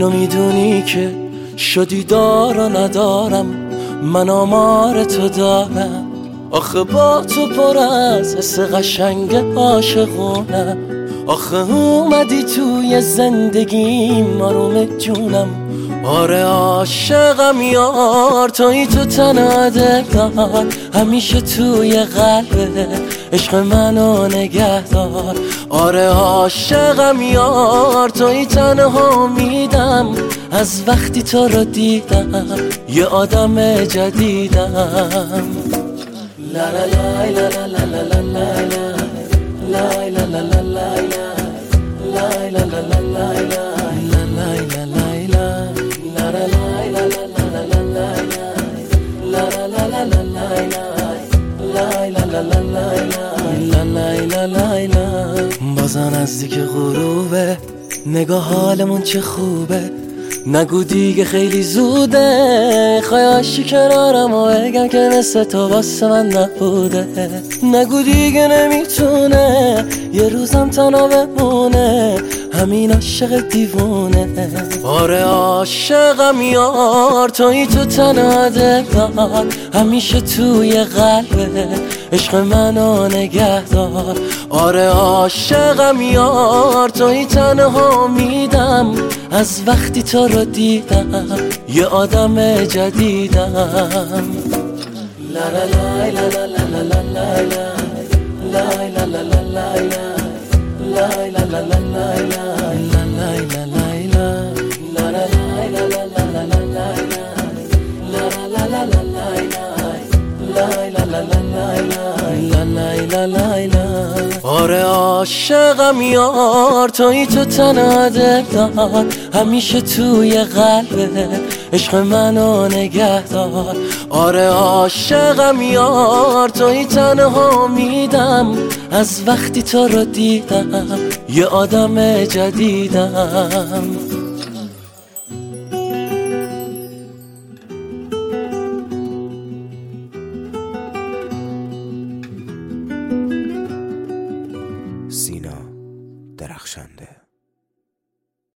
اینو میدونی که شدی دار و ندارم، من آمار تو دارم. آخه با تو پر از حس قشنگ عاشقونم. آخه اومدی توی زندگیم آروم جونم. آره عاشقم یار، توی تو تنها دلدار، همیشه توی قلبه عشق منو نگهدار. آره عاشقم یار، توی تنها میدم، از وقتی تو رو دیدم یه آدم جدیدم. لا لا لا لا لا لا لا لا لا لا لا لا بازا نزدیک غروبه، نگاه حالمون چه خوبه. نگو دیگه خیلی زوده، خواهشی کنارم و بگم که مثل تو واسه من نبوده. نگو دیگه نمیتونه یه روزم تنها بمونه، همین عاشق دیوونه. آره عاشقم یار، توی تو تنها دلدار، همیشه توی قلبه عشق منو نگهدار. آره عاشقم یار، توی تنها میدم، از وقتی تو رو دیدم یه آدم جدیدم. لا لا لا لا لا لا لا لا لا لا لا لا لا لا لا آره عاشقم یار، توی تو تنها دلدار، همیشه توی قلبه عشق منو نگهدار. آره عاشقم یار، توی تنها میدم، از وقتی تو رو دیدم یه آدم جدیدم. سینا درخشنده.